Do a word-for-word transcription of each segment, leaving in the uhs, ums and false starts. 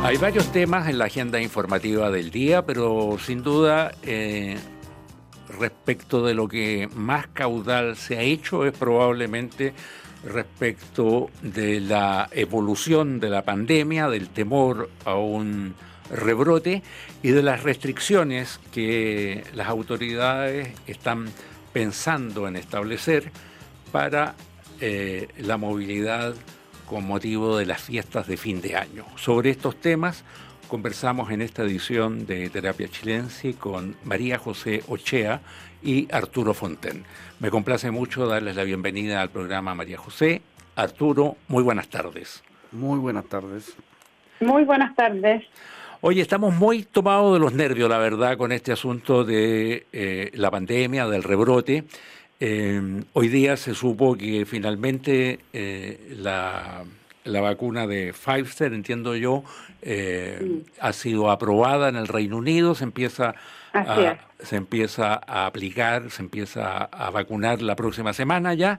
Hay varios temas en la agenda informativa del día, pero sin duda eh, respecto de lo que más caudal se ha hecho es probablemente respecto de la evolución de la pandemia, del temor a un rebrote y de las restricciones que las autoridades están pensando en establecer para eh, la movilidad con motivo de las fiestas de fin de año. Sobre estos temas conversamos en esta edición de Terapia Chilense con María José Ochea y Arturo Fonten. Me complace mucho darles la bienvenida al programa María José. Arturo, muy buenas tardes. Muy buenas tardes. Muy buenas tardes. Oye, estamos muy tomados de los nervios, la verdad, con este asunto de eh, la pandemia, del rebrote. Eh, hoy día se supo que finalmente eh, la, la vacuna de Pfizer, entiendo yo, eh, sí. ha sido aprobada en el Reino Unido, se empieza, a, se empieza a aplicar, se empieza a, a vacunar la próxima semana ya,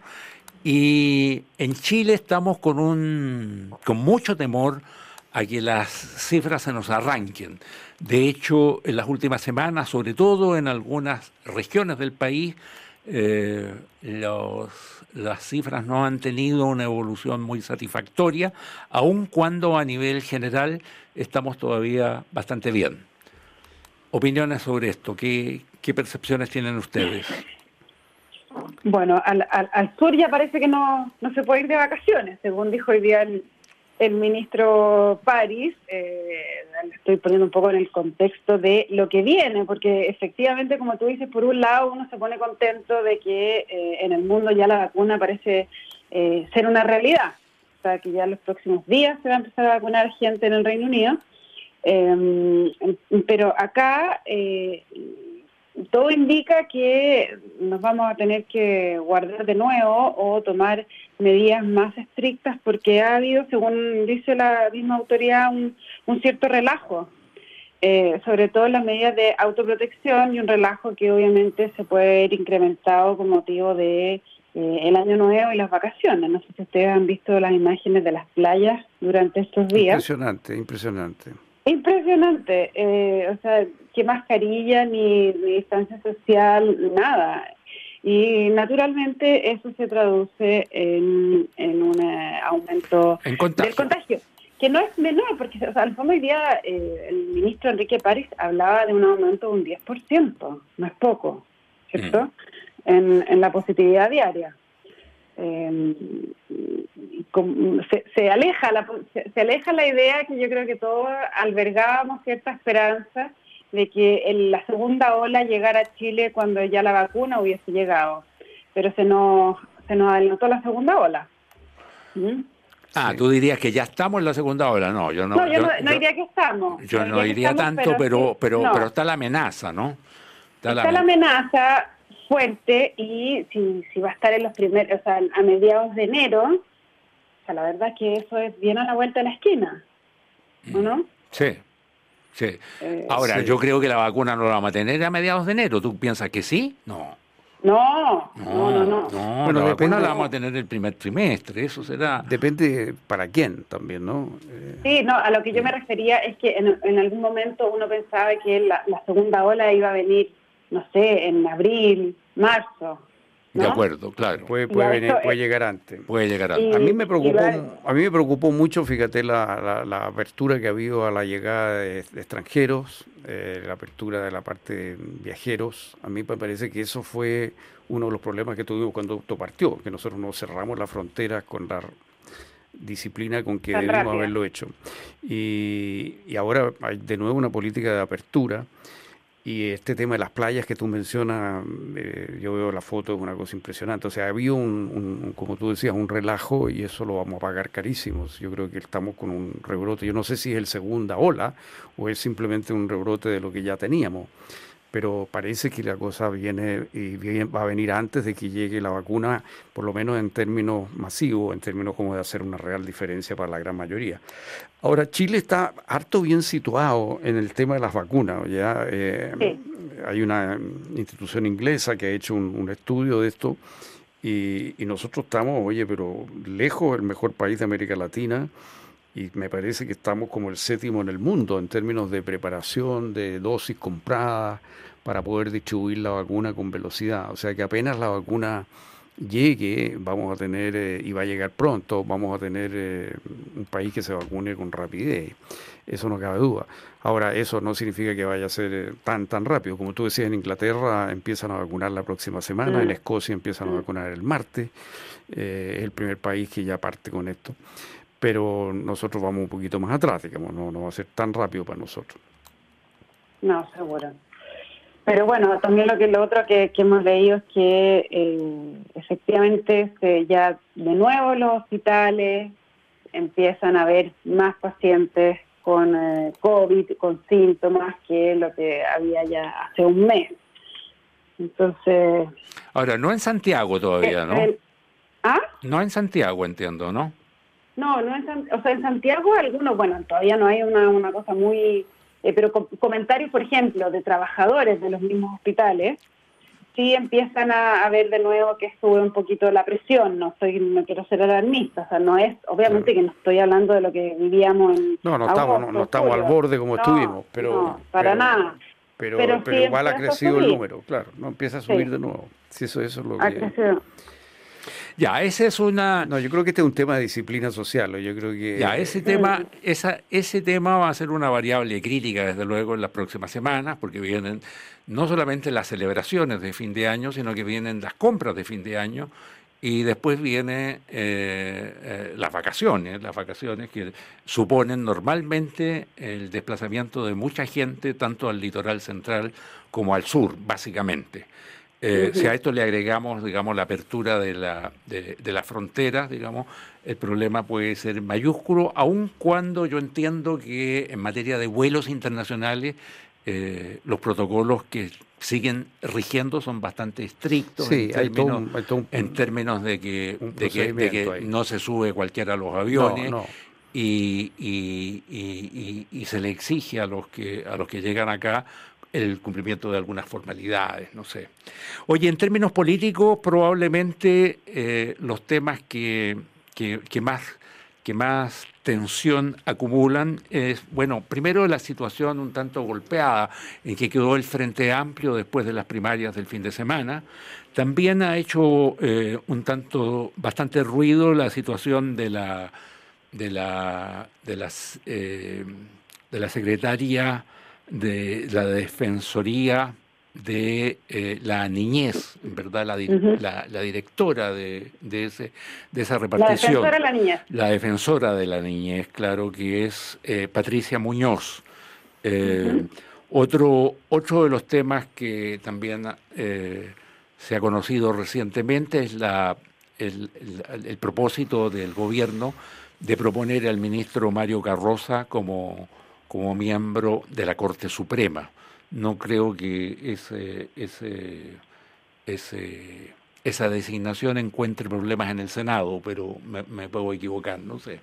y en Chile estamos con, un, con mucho temor a que las cifras se nos arranquen. De hecho, en las últimas semanas, sobre todo en algunas regiones del país, Eh, los, las cifras no han tenido una evolución muy satisfactoria, aun cuando a nivel general estamos todavía bastante bien. Opiniones sobre esto, ¿qué, qué percepciones tienen ustedes? Bueno, al, al, al sur ya parece que no, no se puede ir de vacaciones, según dijo hoy día el, el ministro París. Eh, estoy poniendo un poco en el contexto de lo que viene, porque efectivamente, como tú dices, por un lado uno se pone contento de que eh, en el mundo ya la vacuna parece eh, ser una realidad, o sea, que ya en los próximos días se va a empezar a vacunar gente en el Reino Unido, eh, pero acá eh, todo indica que nos vamos a tener que guardar de nuevo o tomar medidas más estrictas porque ha habido, según dice la misma autoridad, un, un cierto relajo, eh, sobre todo en las medidas de autoprotección, y un relajo que obviamente se puede ver incrementado con motivo de eh, el año nuevo y las vacaciones. No sé si ustedes han visto las imágenes de las playas durante estos días. Impresionante, impresionante. Impresionante, eh, o sea, qué mascarilla, ni, ni distancia social, nada. Y naturalmente eso se traduce en, en un eh, aumento en contagio. del contagio, que no es menor, porque o sea, al fondo hoy día eh, el ministro Enrique París hablaba de un aumento de un diez por ciento, no es poco, ¿cierto? Mm. En, en la positividad diaria. Eh, se, se aleja la se, se aleja la idea que yo creo que todos albergábamos cierta esperanza de que en la segunda ola llegara a Chile cuando ya la vacuna hubiese llegado, pero se nos se nos adelantó la segunda ola. ¿Mm? Ah, tú dirías que ya estamos en la segunda ola. No, yo no. No, yo, yo no, no yo, diría que estamos. Yo no, no diría estamos, tanto, pero pero sí, pero, no. pero está la amenaza, ¿no? Está, está la, la amenaza fuerte, y si, si va a estar en los primeros, o sea, a mediados de enero, o sea, la verdad es que eso es bien a la vuelta de la esquina, ¿o no? Sí, sí. Eh, Ahora, sí. yo creo que la vacuna no la vamos a tener a mediados de enero. ¿Tú piensas que sí? No. No, no, no, no. No, bueno, la depende, vacuna la vamos a tener el primer trimestre, eso será... Depende para quién también, ¿no? Eh, sí, no, a lo que yo me refería es que en, en algún momento uno pensaba que la, la segunda ola iba a venir, no sé, en abril, marzo, ¿no? De acuerdo, claro. Puede, puede, venir, puede llegar antes. Puede llegar antes. Y, a mí me preocupó, a mí me preocupó mucho, fíjate, la, la, la apertura que ha habido a la llegada de, de extranjeros, eh, la apertura de la parte de viajeros. A mí me parece que eso fue uno de los problemas que tuvimos cuando esto partió, que nosotros nos cerramos las fronteras con la disciplina con que Tan debimos rápida. haberlo hecho. Y, y ahora hay de nuevo una política de apertura. Y este tema de las playas que tú mencionas, eh, yo veo la foto, es una cosa impresionante. O sea, había un, un, como tú decías, un relajo, y eso lo vamos a pagar carísimos. Yo creo que estamos con un rebrote. Yo no sé si es el segunda ola o es simplemente un rebrote de lo que ya teníamos. Pero parece que la cosa viene y viene, va a venir antes de que llegue la vacuna, por lo menos en términos masivos, en términos como de hacer una real diferencia para la gran mayoría. Ahora, Chile está harto bien situado en el tema de las vacunas. ¿Ya? Eh, sí. Hay una institución inglesa que ha hecho un, un estudio de esto, y, y nosotros estamos, oye, pero lejos, el mejor país de América Latina. y me parece que estamos como el séptimo en el mundo en términos de preparación, de dosis compradas para poder distribuir la vacuna con velocidad. O sea que apenas la vacuna llegue, vamos a tener, eh, y va a llegar pronto, vamos a tener eh, un país que se vacune con rapidez. Eso no cabe duda. Ahora, eso no significa que vaya a ser eh, tan tan rápido. Como tú decías, en Inglaterra empiezan a vacunar la próxima semana, mm. en Escocia empiezan a vacunar el martes. Eh, es el primer país que ya parte con esto. Pero nosotros vamos un poquito más atrás, digamos, no, no va a ser tan rápido para nosotros. No, seguro. Pero bueno, también lo que lo otro que, que hemos leído es que eh, efectivamente se, ya de nuevo los hospitales empiezan a haber más pacientes con eh, COVID, con síntomas, que lo que había ya hace un mes. Entonces... Ahora, no en Santiago todavía, el, ¿no? El, ¿Ah? No en Santiago, entiendo, ¿no? No, no en, o sea, en Santiago algunos, bueno, todavía no hay una, una cosa muy... Eh, pero com- comentarios, por ejemplo, de trabajadores de los mismos hospitales, sí empiezan a, a ver de nuevo que sube un poquito la presión. No estoy, no quiero ser alarmista, o sea, no es, obviamente claro. que no estoy hablando de lo que vivíamos en No, no agosto, estamos, no, no estamos al borde como no, estuvimos, pero... No, para pero, nada. Pero, pero, pero sí igual ha crecido el número, claro, no empieza a subir sí. de nuevo. Sí, eso, eso es lo ha que... crecido. Ya, esa es una... No, yo creo que este es un tema de disciplina social, yo creo que... Ya, ese tema, esa, ese tema va a ser una variable crítica, desde luego, en las próximas semanas, porque vienen no solamente las celebraciones de fin de año, sino que vienen las compras de fin de año, y después vienen eh, eh, las vacaciones, las vacaciones que suponen normalmente el desplazamiento de mucha gente, tanto al litoral central como al sur, básicamente. Eh, uh-huh. Si a esto le agregamos, digamos, la apertura de la de, de las fronteras, digamos, el problema puede ser mayúsculo, aun cuando yo entiendo que en materia de vuelos internacionales eh, los protocolos que siguen rigiendo son bastante estrictos sí, en, hay términos, todo un, hay todo un, en términos de que, de que, de que no se sube cualquiera a los aviones. No, no. Y, y, y, y, y se le exige a los que a los que llegan acá el cumplimiento de algunas formalidades, no sé. Oye, en términos políticos, probablemente eh, los temas que, que, que, más, que más tensión acumulan es, bueno, primero la situación un tanto golpeada en que quedó el Frente Amplio después de las primarias del fin de semana. También ha hecho eh, un tanto, bastante ruido la situación de la, de la, de las, eh, de la secretaria de la Defensoría de eh, la Niñez, en verdad, la, uh-huh. la, la directora de, de, ese, de esa repartición. La defensora de la niñez. La defensora de la niñez, claro, que es eh, Patricia Muñoz. Eh, uh-huh. otro, otro de los temas que también eh, se ha conocido recientemente es la, el, el, el propósito del gobierno de proponer al ministro Mario Carroza como como miembro de la Corte Suprema. No creo que ese, ese, ese, esa designación encuentre problemas en el Senado, pero me, me puedo equivocar, no sé.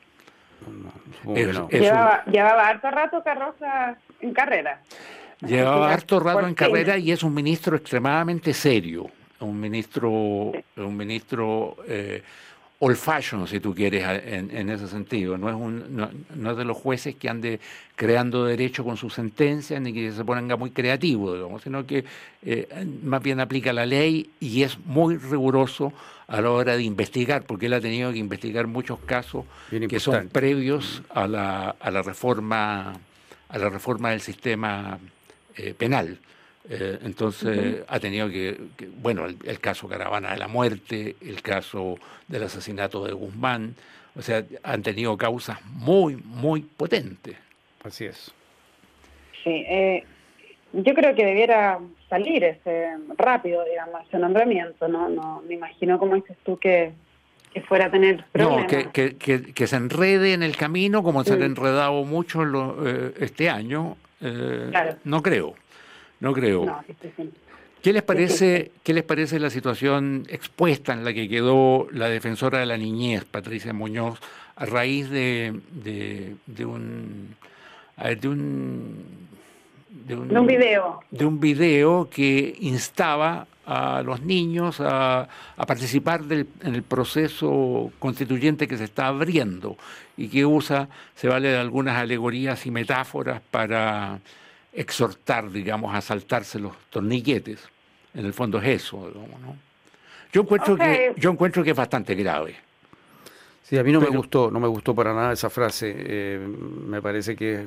No, es, no. Llevaba, un... llevaba harto rato Carroza en carrera. Llevaba harto rato en carrera y es un ministro extremadamente serio, un ministro, sí. un ministro eh, old fashion, si tú quieres, en, en ese sentido. No es, un, no, no es de los jueces que ande creando derecho con sus sentencias ni que se ponga muy creativo, digamos, sino que eh, más bien aplica la ley y es muy riguroso a la hora de investigar, porque él ha tenido que investigar muchos casos que son previos a la, a la reforma a la reforma del sistema eh, penal. Eh, entonces uh-huh. ha tenido que, que bueno, el, el caso Caravana de la Muerte, el caso del asesinato de Guzmán, o sea, han tenido causas muy, muy potentes. Así es. Sí, eh, yo creo que debiera salir ese rápido, digamos, ese nombramiento, ¿no? No me imagino, como dices tú, que, que fuera a tener problemas. No, que, que, que, que se enrede en el camino, como mm. se han enredado mucho lo, eh, este año, eh, claro. no creo. No creo. No, sí, sí, sí. ¿Qué les parece, sí, sí. ¿Qué les parece la situación expuesta en la que quedó la defensora de la niñez, Patricia Muñoz, a raíz de, de, de un, a ver, de un, de un, de un video, de un video que instaba a los niños a, a participar del, en el proceso constituyente que se está abriendo y que usa, se vale de algunas alegorías y metáforas para exhortar, digamos, a saltarse los torniquetes. En el fondo es eso, digamos, ¿no? Yo encuentro Okay. que yo encuentro que es bastante grave. Sí, a mí no Pero- me gustó, no me gustó para nada esa frase. Eh, me parece que es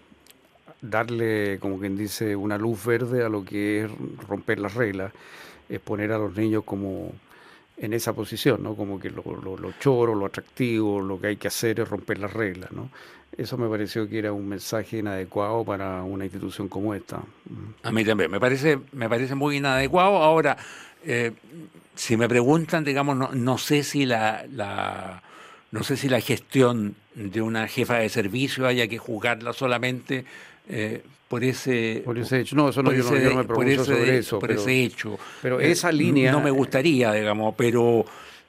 darle, como quien dice, una luz verde a lo que es romper las reglas, es poner a los niños como en esa posición, ¿no? Como que lo, lo, lo choro, lo atractivo, lo que hay que hacer es romper las reglas, ¿no? Eso me pareció que era un mensaje inadecuado para una institución como esta. A mí también, me parece, me parece muy inadecuado. Ahora, eh, si me preguntan, digamos, no, no sé si la, la no sé si la gestión de una jefa de servicio haya que juzgarla solamente eh, por ese Por ese hecho, no, eso no, por yo, no, ese- yo no me por pronuncio ese- sobre eso, por pero, ese hecho. pero Eh, esa línea... no me gustaría, digamos, pero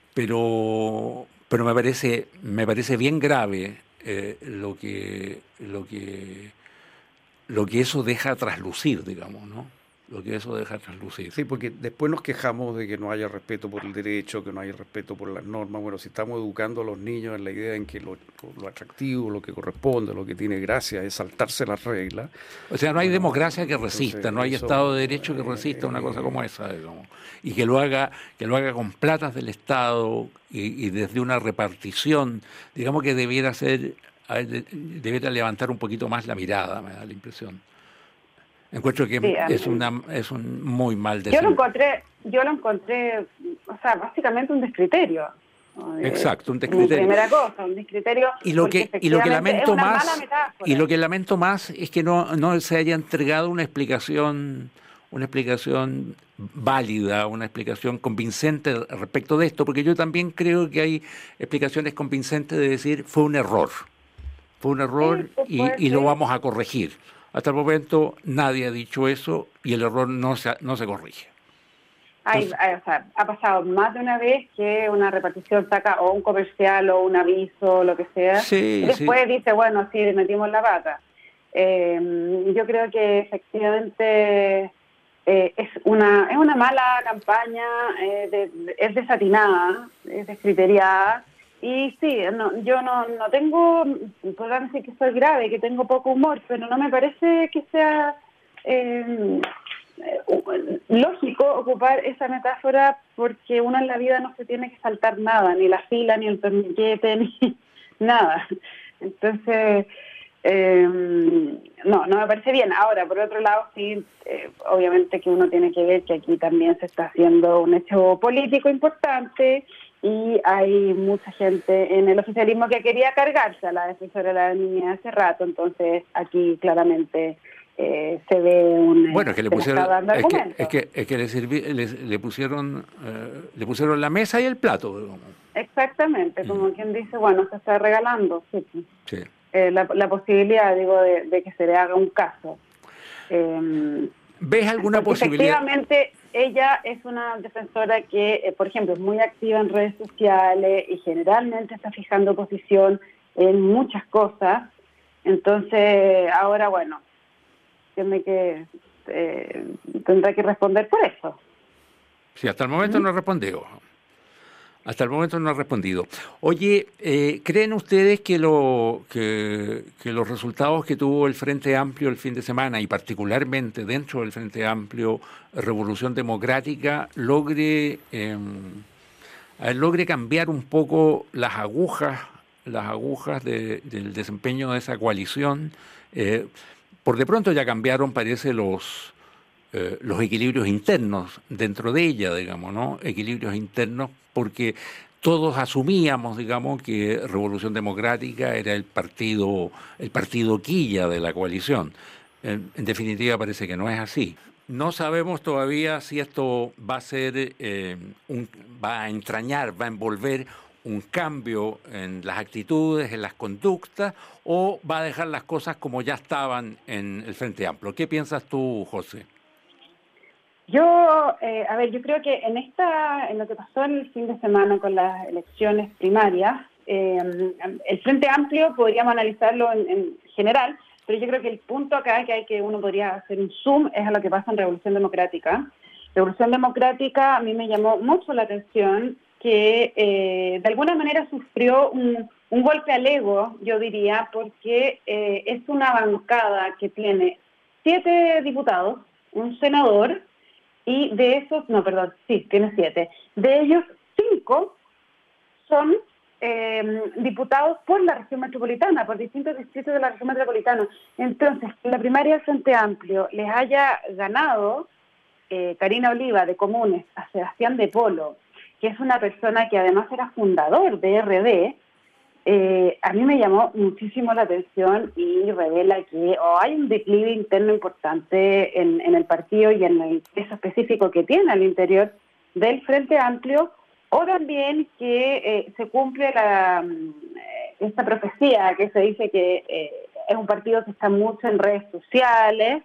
pero pero me parece me parece bien grave eh, lo que lo que lo que eso deja traslucir, digamos, ¿no? Lo que eso deja traslucir. Sí, porque después nos quejamos de que no haya respeto por el derecho, que no haya respeto por las normas. Bueno, si estamos educando a los niños en la idea en que lo, lo atractivo, lo que corresponde, lo que tiene gracia es saltarse las reglas. O sea, no hay Bueno, democracia que entonces, resista, no hay eso, Estado de Derecho que resista una cosa como esa, digamos. Y que lo haga, que lo haga con platas del Estado y, y desde una repartición, digamos que debiera ser, a ver, de- debiera levantar un poquito más la mirada, me da la impresión. Encuentro que Sí, a es mí- una es un muy mal Yo lo desempeño. encontré, yo lo encontré, o sea, básicamente un descriterio. ¿no? De- Exacto, un como descriterio. Primera cosa, un descriterio. Y lo porque que y lo que efectivamente lamento es una más mala metáfora. y lo que lamento más es que no no se haya entregado una explicación una explicación válida, una explicación convincente respecto de esto, porque yo también creo que hay explicaciones convincentes de decir fue un error, fue un error Sí, pues y, puede y lo ser. vamos a corregir. Hasta el momento nadie ha dicho eso y el error no se no se corrige. Hay- Entonces- hay- o sea, ha pasado más de una vez que una repartición saca o un comercial o un aviso o lo que sea. Sí, y después dice, bueno, sí, le metimos la pata. Eh, yo creo que efectivamente eh, es una es una mala campaña, eh, de- de- es desatinada, es descriteriada. Y sí, no, yo no, no tengo, podrán decir que soy grave, que tengo poco humor, pero no me parece que sea eh, eh, lógico ocupar esa metáfora porque uno en la vida no se tiene que saltar nada, ni la fila, ni el torniquete, ni nada. Entonces, eh, no, no me parece bien. Ahora, por otro lado, sí, eh, obviamente que uno tiene que ver que aquí también se está haciendo un hecho político importante y hay mucha gente en el oficialismo que quería cargarse a la defensora de la niña hace rato, entonces aquí claramente eh, se ve un... Bueno, es que le se pusieron, está dando es que, argumentos. es que, es que le, sirvi- le, le pusieron, eh, le pusieron la mesa y el plato, digamos. Exactamente, como quien dice, bueno, se está regalando, sí, Sí. eh, la, la posibilidad, digo, de, de que se le haga un caso. Eh, ¿Ves alguna porque posibilidad? efectivamente ella es una defensora que, eh, por ejemplo, es muy activa en redes sociales y generalmente está fijando posición en muchas cosas. Entonces, ahora, bueno, tiene que eh, tendrá que responder por eso. Sí, hasta el momento no ha respondido. Hasta el momento no ha respondido. Oye, eh, ¿creen ustedes que, lo, que, que los resultados que tuvo el Frente Amplio el fin de semana, y particularmente dentro del Frente Amplio, Revolución Democrática, logre, eh, a ver, logre cambiar un poco las agujas, las agujas de- del desempeño de esa coalición? Eh, por de pronto ya cambiaron, parece, los, eh, los equilibrios internos dentro de ella, digamos, ¿no? Equilibrios internos porque todos asumíamos, digamos, que Revolución Democrática era el partido, el partido quilla de la coalición. En, en definitiva, parece que no es así. No sabemos todavía si esto va a ser, eh, un, va a entrañar, va a envolver un cambio en las actitudes, en las conductas, o va a dejar las cosas como ya estaban en el Frente Amplio. ¿Qué piensas tú, José? Yo, eh, a ver, yo creo que en esta, en lo que pasó en el fin de semana con las elecciones primarias, eh, el Frente Amplio podríamos analizarlo en, en general, pero yo creo que el punto acá que hay que uno podría hacer un zoom es a lo que pasa en Revolución Democrática, Revolución Democrática a mí me llamó mucho la atención que eh, de alguna manera sufrió un, un golpe al ego, yo diría, porque eh, es una bancada que tiene siete diputados, un senador, y de esos, no, perdón, sí, tiene siete. De ellos, cinco son eh, diputados por la región metropolitana, por distintos distritos de la región metropolitana. Entonces, la primaria del Frente Amplio les haya ganado eh, Karina Oliva de Comunes a Sebastián de Polo, que es una persona que además era fundador de R D, eh, a mí me llamó muchísimo la atención y revela que oh, hay un declive interno importante en, en el partido y en el peso específico que tiene al interior del Frente Amplio, o también que eh, se cumple la, esta profecía que se dice que eh, es un partido que está mucho en redes sociales,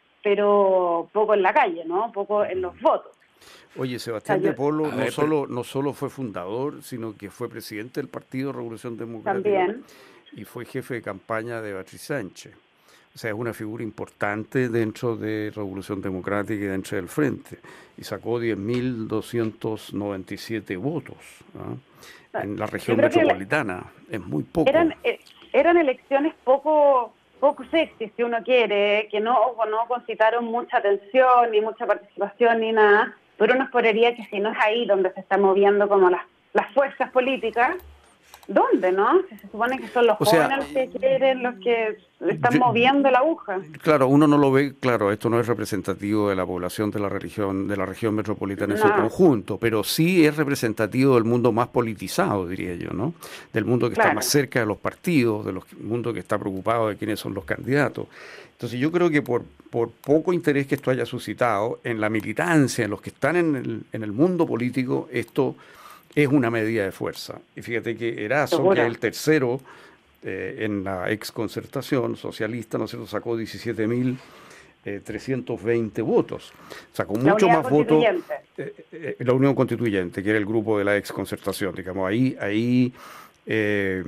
pero poco en la calle, ¿no? Poco en los votos. Oye, Sebastián de Polo no solo, no solo fue fundador, sino que fue presidente del Partido Revolución Democrática. También. Y fue jefe de campaña de Beatriz Sánchez. O sea, es una figura importante dentro de Revolución Democrática y dentro del Frente. Y sacó diez mil doscientos noventa y siete votos, ¿no? En la región metropolitana. La, es muy poco. Eran, eran elecciones poco... poco sexy, si uno quiere, que no, no concitaron mucha atención, ni mucha participación, ni nada, pero uno esperaría que si no es ahí donde se están moviendo como las, las fuerzas políticas, ¿dónde, no? Si se supone que son los o jóvenes sea, los que quieren, los que están yo, moviendo la aguja. Claro, uno no lo ve, claro, esto no es representativo de la población de la región, de la región metropolitana en no. su conjunto, pero sí es representativo del mundo más politizado, diría yo, ¿no? Del mundo que claro. está más cerca de los partidos, del mundo que está preocupado de quiénes son los candidatos. Entonces yo creo que por, por poco interés que esto haya suscitado en la militancia, en los que están en el, en el mundo político, esto es una medida de fuerza. Y fíjate que Erazo, ¿segura? Que es el tercero eh, en la exconcertación socialista, ¿no es cierto?, sacó diecisiete mil trescientos veinte votos. Sacó la mucho más votos. Eh, eh, la Unión Constituyente, que era el grupo de la exconcertación, digamos, ahí, ahí eh,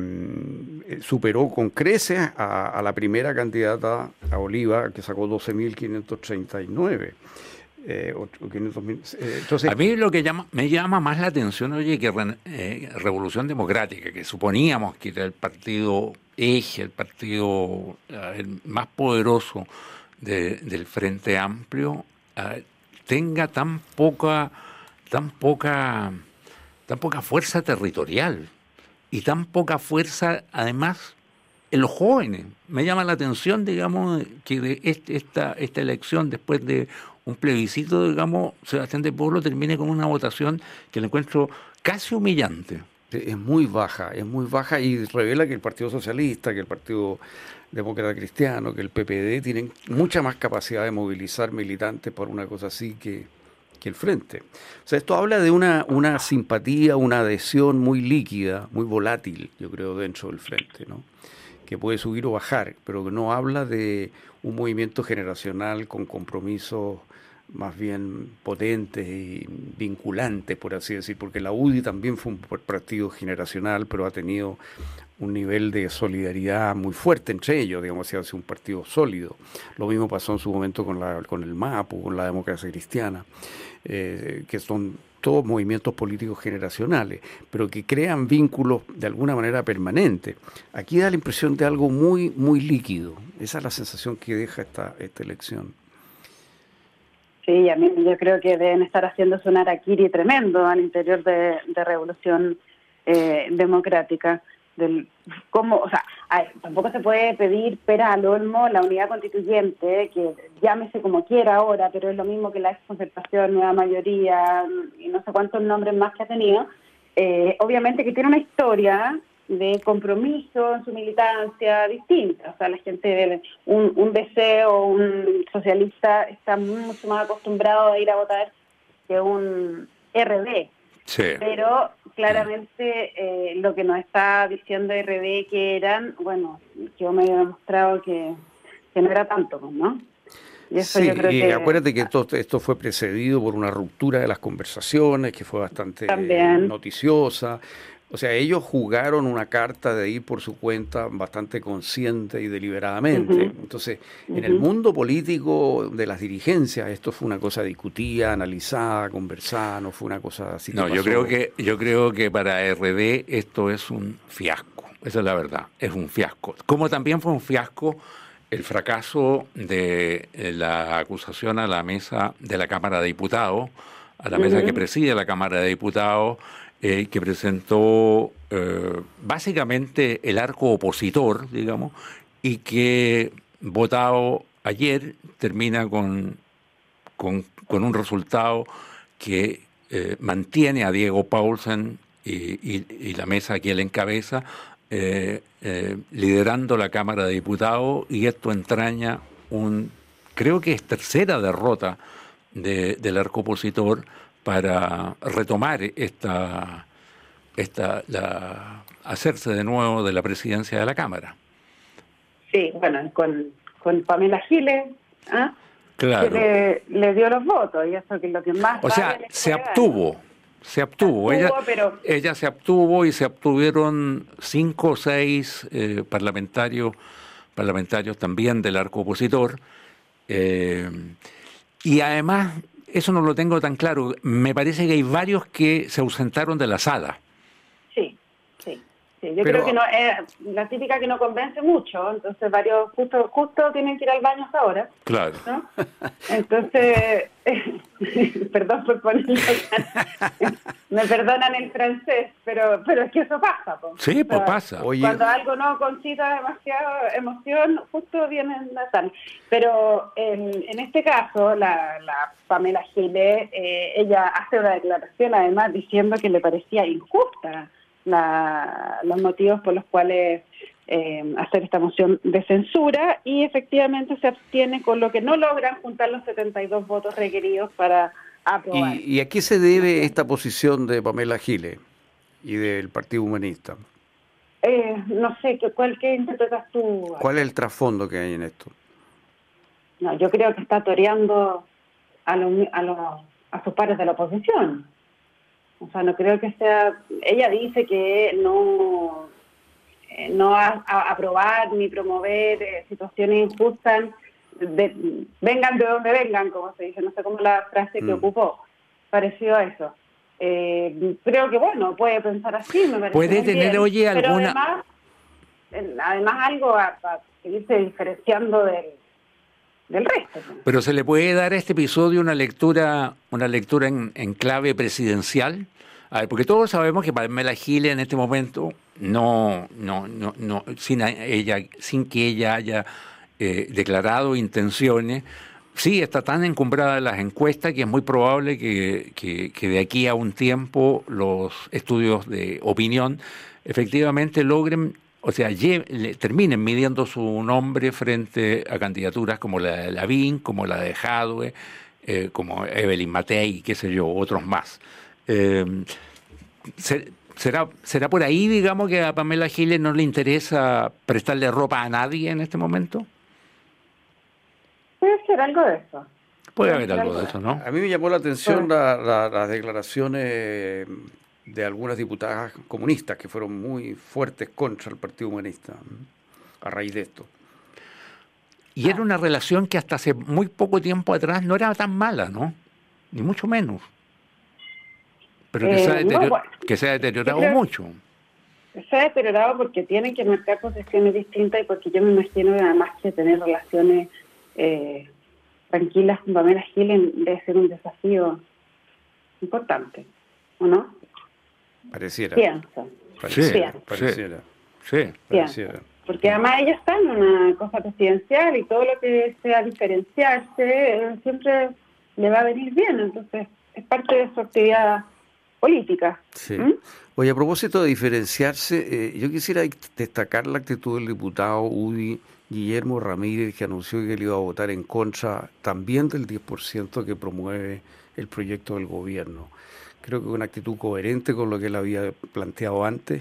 superó con creces a, a la primera candidata, a Oliva, que sacó doce mil quinientos treinta y nueve. Eh, quinientos mil, eh, entonces, a mí lo que llama, me llama más la atención, oye, que re, eh, Revolución Democrática, que suponíamos que era el partido eje, el partido eh, el más poderoso de, del Frente Amplio, eh, tenga tan poca, tan poca, tan poca fuerza territorial y tan poca fuerza, además, en los jóvenes. Me llama la atención, digamos, que de este, esta, esta elección, después de un plebiscito, digamos, Sebastián de Polo termine con una votación que le encuentro casi humillante. Es muy baja, es muy baja y revela que el Partido Socialista, que el Partido Demócrata Cristiano, que el P P D tienen mucha más capacidad de movilizar militantes por una cosa así que, que el Frente. O sea, esto habla de una, una simpatía, una adhesión muy líquida, muy volátil, yo creo, dentro del Frente, ¿no? Que puede subir o bajar, pero que no habla de un movimiento generacional con compromisos más bien potentes y vinculantes, por así decir, porque la U D I también fue un partido generacional, pero ha tenido un nivel de solidaridad muy fuerte entre ellos, digamos, ha sido un partido sólido. Lo mismo pasó en su momento con, la, con el MAPU, con la Democracia Cristiana, eh, que son todos movimientos políticos generacionales, pero que crean vínculos de alguna manera permanentes. Aquí da la impresión de algo muy, muy líquido. Esa es la sensación que deja esta, esta elección. Sí, a mí yo creo que deben estar haciendo un harakiri tremendo al interior de, de Revolución eh, Democrática. Del, cómo, o sea, ay, tampoco se puede pedir pera al olmo la unidad constituyente, que llámese como quiera ahora, pero es lo mismo que la exconcertación, nueva mayoría y no sé cuántos nombres más que ha tenido. Eh, obviamente que tiene una historia de compromiso en su militancia distinta. O sea, la gente, de un, un D C o un socialista está mucho más acostumbrado a ir a votar que un R D. Sí. Pero claramente eh, lo que nos está diciendo R D que eran, bueno, yo me he demostrado que, que no era tanto, ¿no? Y eso sí, yo creo y que, acuérdate que esto, esto fue precedido por una ruptura de las conversaciones que fue bastante también noticiosa. O sea, ellos jugaron una carta de ir por su cuenta bastante consciente y deliberadamente. Uh-huh. Entonces, uh-huh. en el mundo político de las dirigencias, esto fue una cosa discutida, analizada, conversada, no fue una cosa así. No, yo creo que yo creo que para R D esto es un fiasco. Esa es la verdad, es un fiasco. Como también fue un fiasco el fracaso de la acusación a la mesa de la Cámara de Diputados, a la uh-huh. mesa que preside la Cámara de Diputados, eh, que presentó eh, básicamente el arco opositor, digamos, y que votado ayer termina con, con, con un resultado que eh, mantiene a Diego Paulsen y, y, y la mesa que él encabeza, Eh, eh, liderando la Cámara de Diputados, y esto entraña un, creo que es tercera derrota de, del arco opositor para retomar esta, esta la, hacerse de nuevo de la presidencia de la Cámara. Sí, bueno, con, con Pamela Giles, ¿eh? Claro. que le, le dio los votos, y eso que es lo que más... O sea, se abstuvo. Se abstuvo, ella, pero... ella se abstuvo y se abstuvieron cinco o seis eh, parlamentarios, parlamentarios también del arco opositor, eh, y además, eso no lo tengo tan claro, me parece que hay varios que se ausentaron de la sala. Sí, sí, sí. yo pero... creo que no es la típica que no convence mucho, entonces varios justo justo tienen que ir al baño hasta ahora. Claro. ¿No? Entonces... perdón por ponerlo, me perdonan el francés, pero pero es que eso pasa. Po. Sí, o sea, pues pasa. Oye. Cuando algo no concita demasiado emoción, justo vienen la sal. Pero en, en este caso, la, la Pamela Giles, eh, ella hace una declaración además diciendo que le parecía injusta la, los motivos por los cuales Eh, hacer esta moción de censura, y efectivamente se abstiene, con lo que no logran juntar los setenta y dos votos requeridos para aprobar. ¿Y, y a qué se debe esta posición de Pamela Giles y del Partido Humanista? Eh, no sé, ¿cuál que interpretas tú? ¿Cuál es el trasfondo que hay en esto? No, yo creo que está toreando a, lo, a, lo, a sus pares de la oposición. O sea, no creo que sea... Ella dice que no... no a, a aprobar ni promover eh, situaciones injustas, de, vengan de donde vengan, como se dice, no sé cómo la frase que mm. ocupó, parecido a eso. Eh, creo que, bueno, puede pensar así, me parece. Puede tener, bien, oye, pero alguna... además, además algo a, a seguirse diferenciando del, del resto. Pero se le puede dar a este episodio una lectura, una lectura en, en clave presidencial. A ver, porque todos sabemos que Pamela Giles en este momento no, no, no, no, sin ella, sin que ella haya eh, declarado intenciones, sí está tan encumbrada en las encuestas que es muy probable que, que, que de aquí a un tiempo los estudios de opinión efectivamente logren, o sea, lleve, terminen midiendo su nombre frente a candidaturas como la de Lavín, como la de Jadwe, eh, como Evelyn Matei, qué sé yo, otros más. Eh, ¿será, ¿Será por ahí, digamos, que a Pamela Giles no le interesa prestarle ropa a nadie en este momento? Puede ser algo de eso. Puede haber algo de eso, ¿no? A mí me llamó la atención la, la, las declaraciones de algunas diputadas comunistas que fueron muy fuertes contra el Partido Humanista a raíz de esto. Y era una relación que hasta hace muy poco tiempo atrás no era tan mala, ¿no? Ni mucho menos. Pero que, eh, se, ha deterior- no, bueno, que se ha deteriorado creo, mucho. Se ha deteriorado porque tienen que marcar posiciones distintas y porque yo me imagino que además que tener relaciones eh, tranquilas con Pamela Giles debe ser un desafío importante, ¿o no? Pareciera. Pienso. Pareciera. Sí, Pienso. Pareciera. Sí, pareciera. Porque además ella está en una cosa presidencial y todo lo que sea diferenciarse eh, siempre le va a venir bien, entonces es parte de su actividad política. Sí. ¿Mm? Oye, a propósito de diferenciarse, eh, yo quisiera destacar la actitud del diputado U D I, Guillermo Ramírez, que anunció que él iba a votar en contra también del diez por ciento que promueve el proyecto del gobierno. Creo que es una actitud coherente con lo que él había planteado antes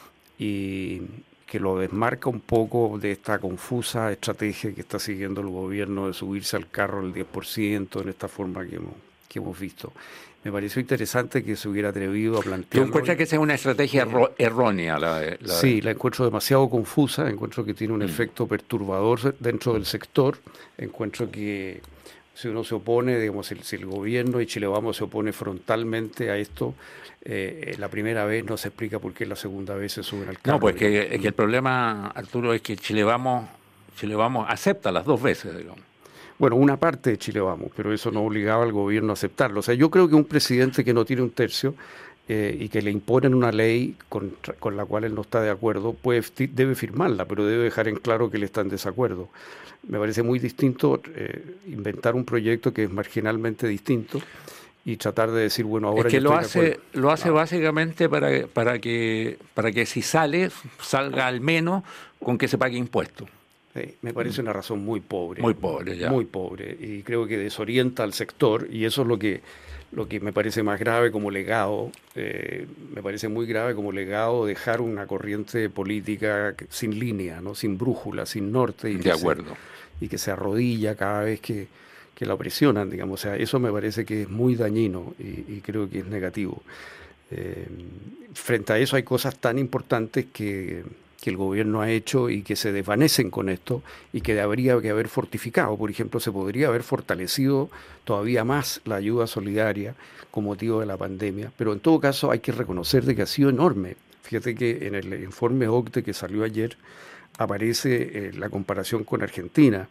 y que lo desmarca un poco de esta confusa estrategia que está siguiendo el gobierno de subirse al carro del diez por ciento en esta forma que hemos, que hemos visto. Me pareció interesante que se hubiera atrevido a plantear. ¿Tú encuentras que esa es una estrategia erro- errónea? La, la... Sí, la encuentro demasiado confusa, encuentro que tiene un mm. efecto perturbador dentro del sector, encuentro que si uno se opone, digamos, si, si el gobierno y Chile Vamos se opone frontalmente a esto, eh, la primera vez no se explica por qué la segunda vez se suben al carro. No, pues que, que el problema, Arturo, es que Chile Vamos, Chile Vamos acepta las dos veces, digamos. Bueno, una parte de Chile Vamos, pero eso no obligaba al gobierno a aceptarlo. O sea, yo creo que un presidente que no tiene un tercio eh, y que le imponen una ley con, con la cual él no está de acuerdo, puede, debe firmarla, pero debe dejar en claro que él está en desacuerdo. Me parece muy distinto eh, inventar un proyecto que es marginalmente distinto y tratar de decir, bueno, ahora es que yo lo estoy hace lo hace no. básicamente para, para, que, para que si sale, salga al menos con que se pague impuestos. Sí, me parece una razón muy pobre. Muy pobre, ya. Muy pobre. Y creo que desorienta al sector, y eso es lo que, lo que me parece más grave como legado. Eh, me parece muy grave como legado dejar una corriente política sin línea, ¿no? Sin brújula, sin norte. Y de acuerdo. Se, y que se arrodilla cada vez que, que la presionan, digamos. O sea, eso me parece que es muy dañino y, y creo que es negativo. Eh, frente a eso hay cosas tan importantes que... que el gobierno ha hecho y que se desvanecen con esto y que habría que haber fortificado. Por ejemplo, se podría haber fortalecido todavía más la ayuda solidaria con motivo de la pandemia, pero en todo caso hay que reconocer de que ha sido enorme. Fíjate que en el informe OCDE que salió ayer aparece eh, la comparación con Argentina.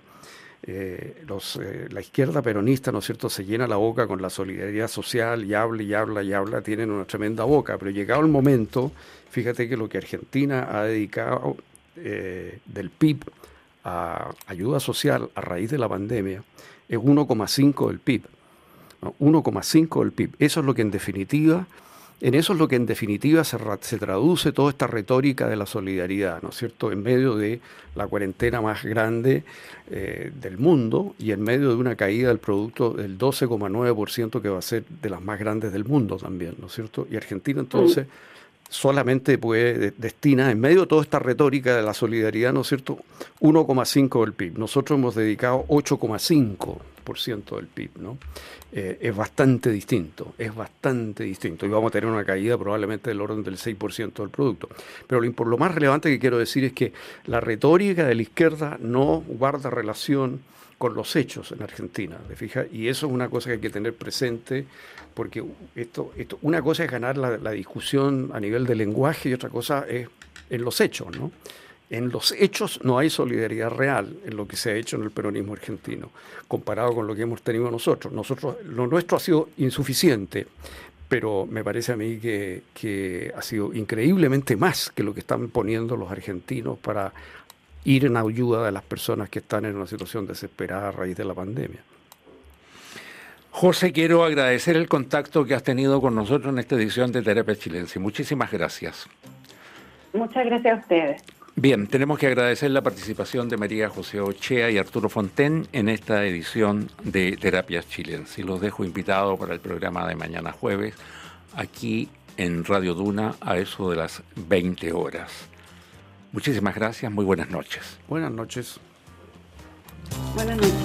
Eh, los, eh, la izquierda peronista, ¿no es cierto?, se llena la boca con la solidaridad social y habla y habla y habla, tienen una tremenda boca, pero llegado el momento, fíjate que lo que Argentina ha dedicado eh, del P I B a ayuda social a raíz de la pandemia es uno coma cinco del P I B, ¿no? uno coma cinco del P I B. Eso es lo que en definitiva, en eso es lo que en definitiva se, se traduce toda esta retórica de la solidaridad, ¿no es cierto?, en medio de la cuarentena más grande eh, del mundo y en medio de una caída del producto del doce coma nueve por ciento que va a ser de las más grandes del mundo también, ¿no es cierto? Y Argentina entonces solamente puede, de, destina, en medio de toda esta retórica de la solidaridad, ¿no es cierto?, uno coma cinco del P I B. Nosotros hemos dedicado ocho coma cinco por ciento del P I B, ¿no? Eh, es bastante distinto, es bastante distinto. Y vamos a tener una caída probablemente del orden del seis por ciento del producto. Pero lo, lo más relevante que quiero decir es que la retórica de la izquierda no guarda relación con los hechos en Argentina, ¿te fijas? Y eso es una cosa que hay que tener presente, porque esto, esto, una cosa es ganar la, la discusión a nivel de lenguaje y otra cosa es en los hechos, ¿no? En los hechos no hay solidaridad real en lo que se ha hecho en el peronismo argentino, comparado con lo que hemos tenido nosotros. Nosotros, lo nuestro ha sido insuficiente, pero me parece a mí que, que ha sido increíblemente más que lo que están poniendo los argentinos para ir en ayuda de las personas que están en una situación desesperada a raíz de la pandemia. José, quiero agradecer el contacto que has tenido con nosotros en esta edición de Terapia Chilense. Muchísimas gracias. Muchas gracias a ustedes. Bien, tenemos que agradecer la participación de María José Ochea y Arturo Fonten en esta edición de Terapias Chilense. Y los dejo invitados para el programa de mañana jueves, aquí en Radio Duna, a eso de las veinte horas. Muchísimas gracias, muy buenas noches. Buenas noches. Buenas noches.